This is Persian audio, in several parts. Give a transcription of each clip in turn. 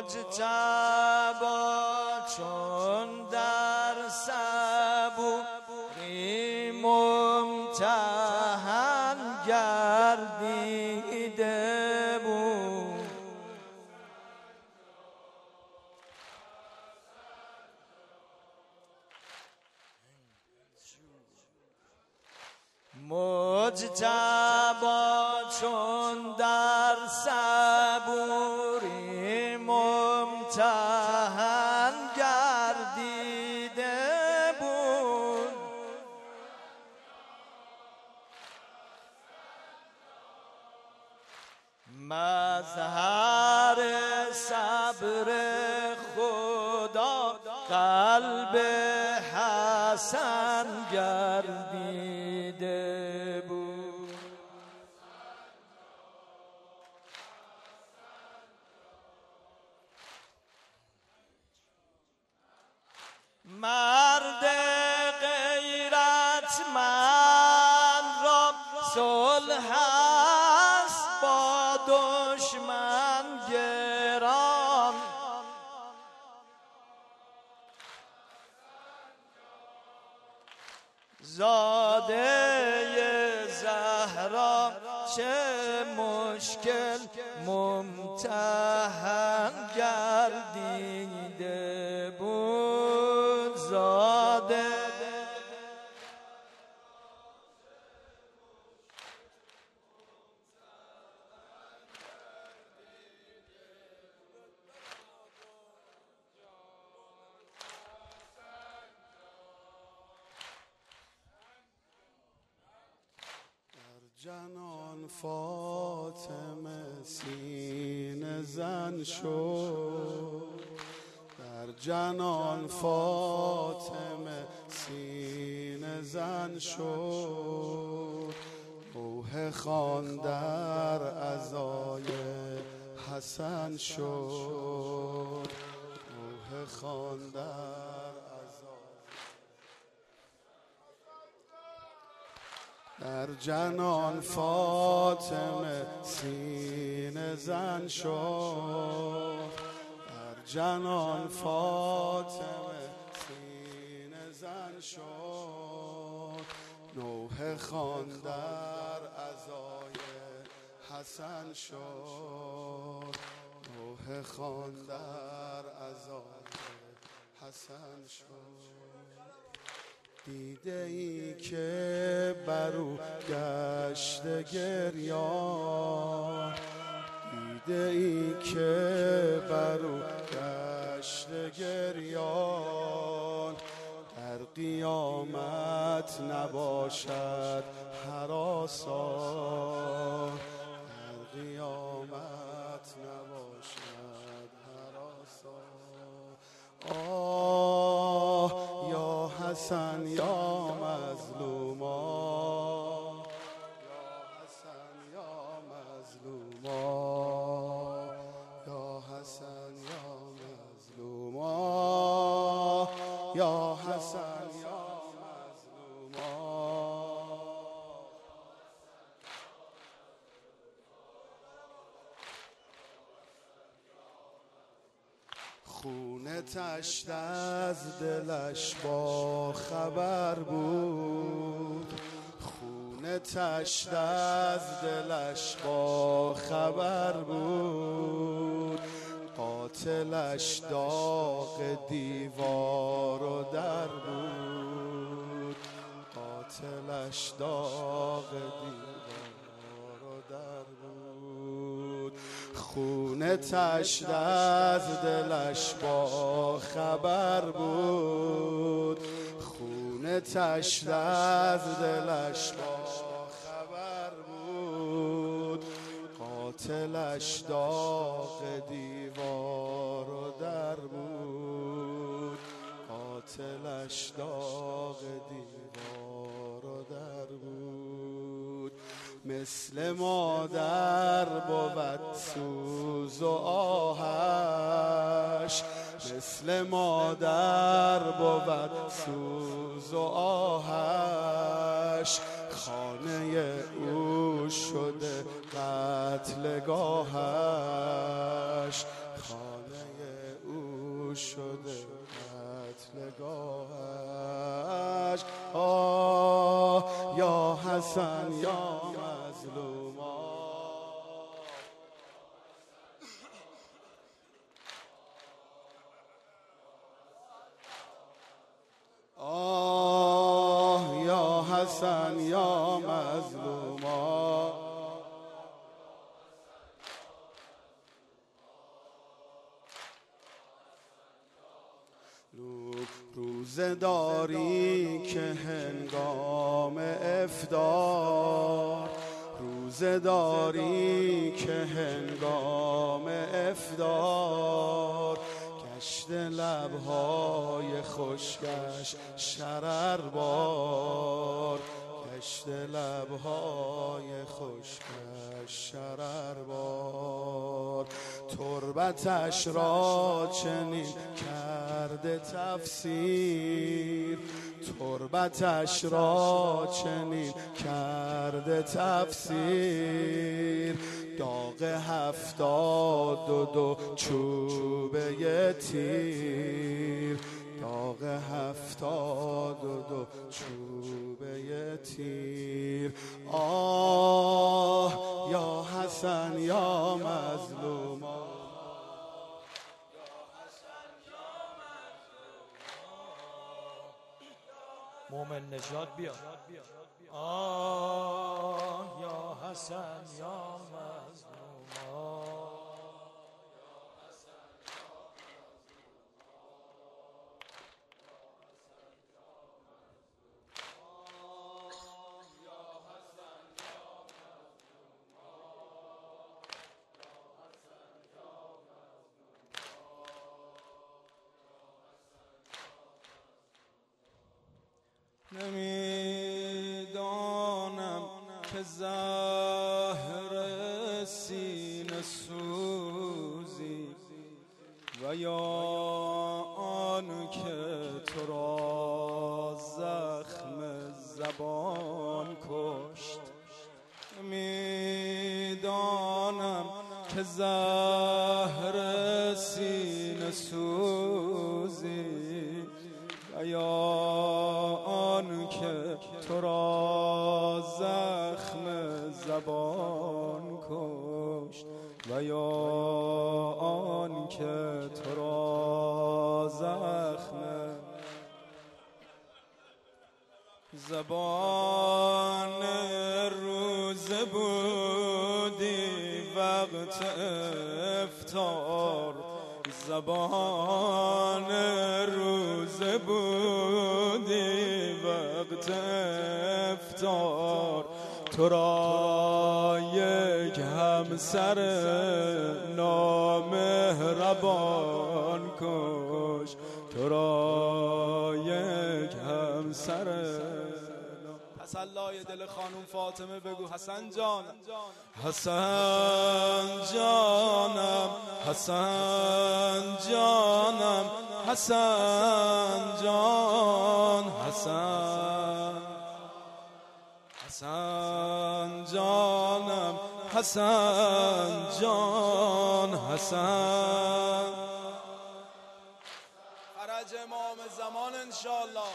مجتبی چون در صبوری ممتحن گردیده بود. مجتبی چون در صبوری ممتحن گردیده بود. مظهر صبر خدا قلب حسن گردیده بود. مرد غیرتمند را صلح است با دشمن گران. زاده زهرا چه مشکل ممتحن گردیده بود. زاده جنان فاطمه سینه زن شد. در جنان فاطمه سینه زن شد. روح خان در عزای حسن شد. روح خان در در جنان فاطمه سینه زن شد. در جنان فاطمه سینه زن شد. نوح خان در عزای حسن شد. نوح خان در عزای حسن شد. دیده ای که برو گشت گریان. دیده ای که برو گشت گریان. در قیامت نباشد هراسان. در قیامت نباشد هراسان. آه یا حسن یا مظلوما. یا حسن یا مظلوما. یا حسن یا مظلوما. یا حسن یا مظلوما. خونه تشت از دلش با خبر بود. خونه تشت از دلش با خبر بود. قاتلش داغ دیوار و در بود. قاتلش داغ دیوار و در بود. خونه تشت از دلش با خبر بود. خونه تشت از دلش با خبر بود. قاتلش داغ دیوار و در بود. قاتلش داغ دیوار و در بود. مثل مادر بود سوز و آهش. مثل مادر بود سوز و آهش. خانه او شده قتلگاهش. خانه او شده قتلگاهش. آه یا حسن یا مظلوما، آه یا حسن یا مظلوما. روزه داری که هنگام افطار، روزه داری که هنگام افطار، گشت لبهای خشکش شرر بار، گشت لبهای خشکش شرر بار. تربتش را چنین کرده تفسیر، تربتش را چنین کرده تفسیر. داغ 72 چوبه تیر، داغ 72 چوبه تیر. آه یا حسن یا مظلوما، مومن نژاد بیا. آه یا حسن یا مظلوما. نمیدانم که زهر سینه سوزی و یا آن که تو را زخم زبان کشت. نمیدانم که زهر سینه سوزی و یا آن که تو را زخم زبان کشت، و یا آن که تو را زخم زبان روزه بودی وقت افطار، زبان روزه بودی وقت افطار. تو را یک همسر نامهربان کش، تو را یک همسر. تسلای دل خانوم فاطمه بگو حسن جان، حسن جانم، حسن جانم، حسن جان، حسن، حسن جانم، حسن جان، حسن. فرج امام زمان انشاءالله.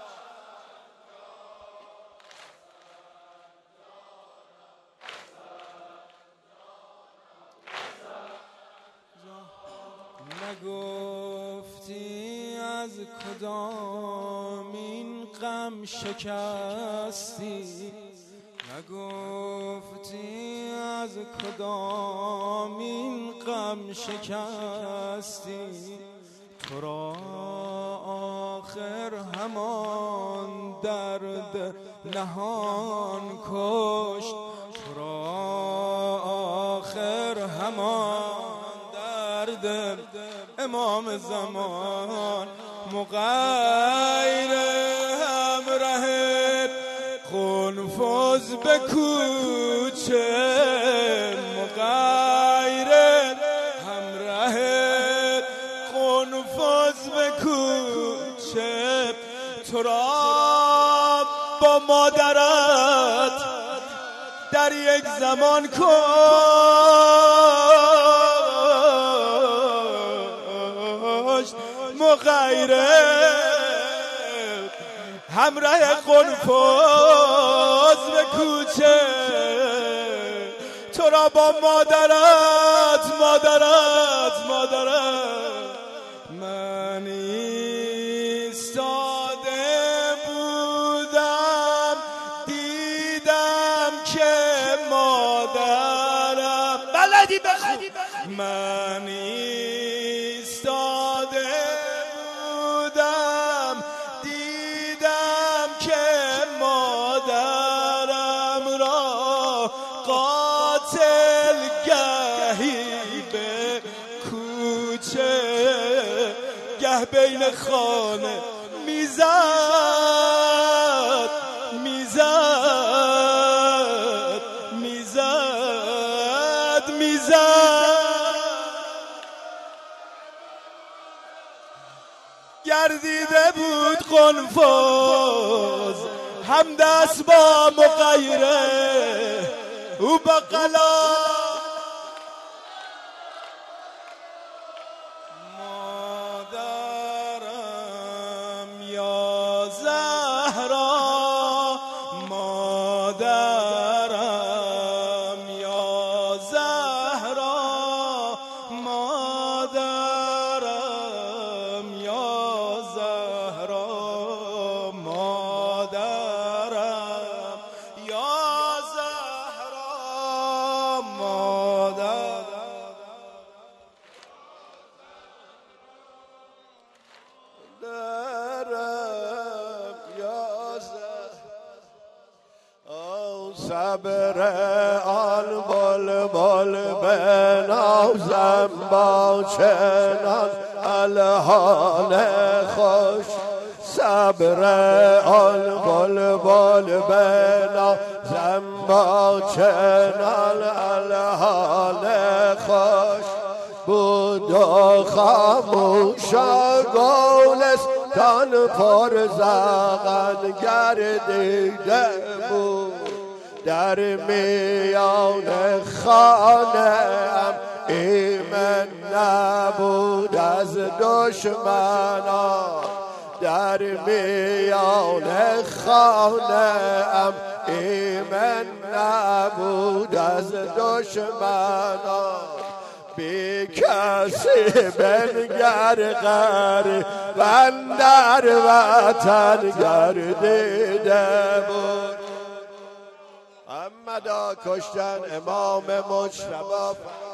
نگفتی از کدام این غم شکستی، نگفتی از کدام این غم شکستی. تو را آخر همان درد نهان کشت، تو را آخر همان درد امام زمان. مغیر همراه قنفذ به کوچه، مغیر همراه قنفذ به کوچه. تو را با مادرت در یک زمان کشت، مغیره همراه قنفذ به کوچه تو را با مادرت من ایستاده بودم دیدم که مادرم بلدی بخون من ایستاده بودم دیدم که مادرم را قاتل گهی به کوچه گه بین خانه میزد گردیده بود قنفذ هم دست با مغیره او با قلم مادرم یا زهرا مادرم یا زهرا مادرم یا زهرا مادرم یا زهرا مادرم صبر آن بلبل بنازم با چنان الحان خوش صبر آن بلبل بنازم با چنان الحان خوش بود و خاموش گلستان پر زغن گردیده بود در میان خانه ام ایمن نبود از دشمنان در میان خانه ام ایمن نبود از دشمنان بی کسی بنگر غریبان در وطن گردیده بود. محمدا کشتن امام مجتبی